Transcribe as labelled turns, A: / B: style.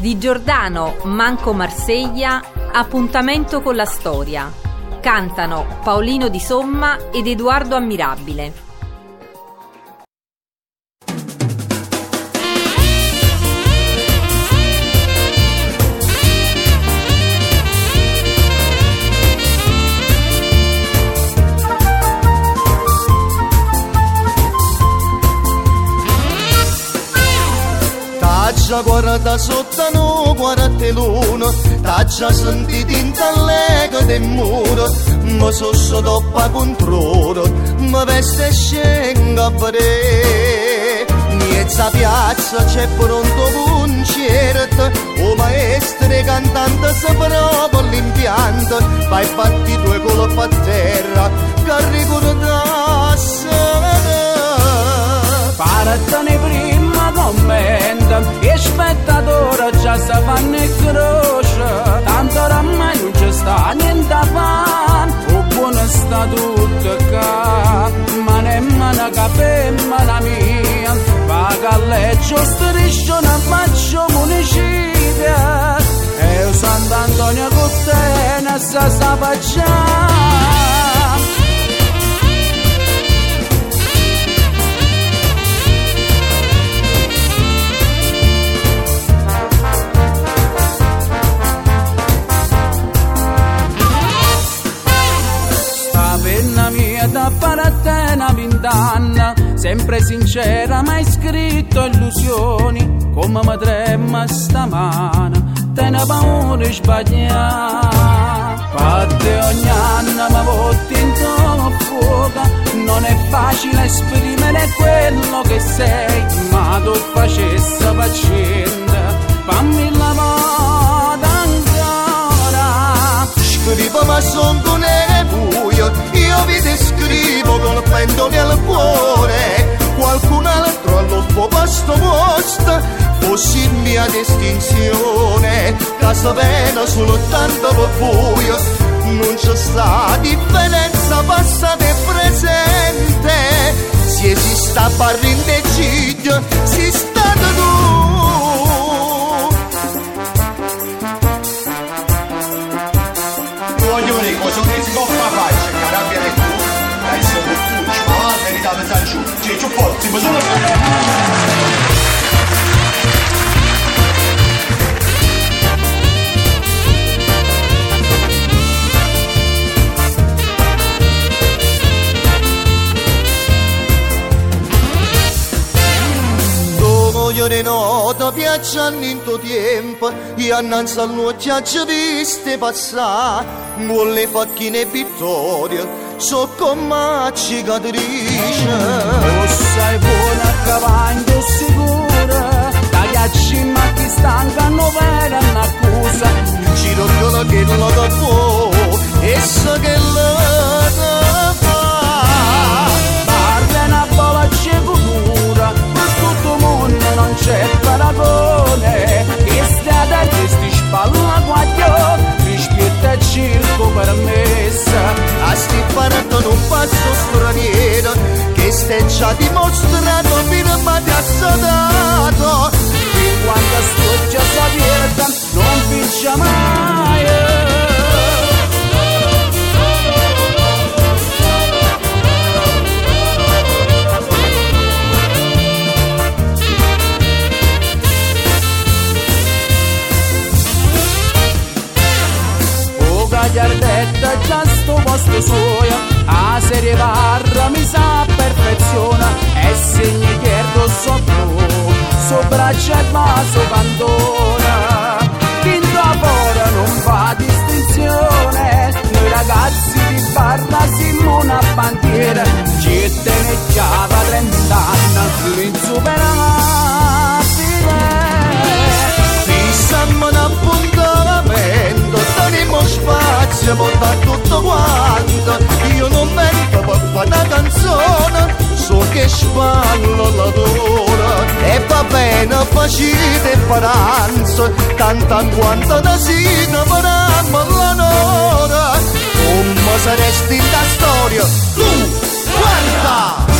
A: Di Giordano, Manco Marseglia, Appuntamento con la storia. Cantano Paolino Di Somma ed Edoardo Ammirabile.
B: T'ha guarda sotto no, guarda l'uno, t'ha già sentito in tallega del muro, ma so sotto controllo, ma veste scenga a vedere. Miezza piazza c'è pronto concerto, o maestro e cantante si prova l'impianto, vai fatti due colpi a terra, che ricordasse.
C: Parattane prima commenta, e spettatori già si fanno in croce, tanto oramai non ci sta niente a fare, o buono sta tutto qua, ma nemmeno capemmo la mia, paga a leggio striscio una faccio municipio, e o Sant'Antonio Cottena sa facciamo. Da fare a te una vent'anni, sempre sincera, mai scritto illusioni, come mi trema stamana, te ne paura di sbagliare. Fate ogni anno mi votti in fuoco, non è facile esprimere quello che sei, ma tu facessi paziente, fammi la moda ancora.
B: Scrivo ma son con è buio, io vi descrivo col pendolo al cuore, qualcun altro allo suo posto fossi mia distinzione, casa vena soltanto per buio, non c'è sta differenza passata e presente, se esiste a parri in decidio, si sta tu.
D: Voglio dire, sono che si coppa faccia, che rabbia le cuore, dai se lo fucci, ma la verità per San Giù, c'è più forti, ma sono
B: io ne noto viaggiando in tuo tempo, io annanzi al nuovo ci viste passare, vuole facchine vittoria, so come cicatrice.
C: Tu sei buona a cavallo sicura, da ghiacci ma ti stancano per un'accusa,
B: giro io che non lo può, e so che lo fa.
C: Parla una bolla cultura, per tutto il mondo non c'è paragone, e strada che sti spalla guaglio, rispetto al circo permessa.
B: A sti parato non passo straniero, che stai già dimostrato, firma ti ha sodato.
C: Fin quando sto già sapieta, non vince mai. Gagliardetta già sto posto suo, a serie barra mi sa perfeziona, e segni chierdo so braccia e vaso cantona, dentro a fora non fa distinzione, noi ragazzi di barra siamo una bandiera, ci teneggiava 30 anni, l'insuperabile,
B: fissammo un appuntamento, teniamo spazio, porta tutto quanto, io non mento per fare una canzone, so che spallo la dura, e va bene facile paranzo, tanta quanto da sino faranno l'onore, come saresti in la storia, tu guarda!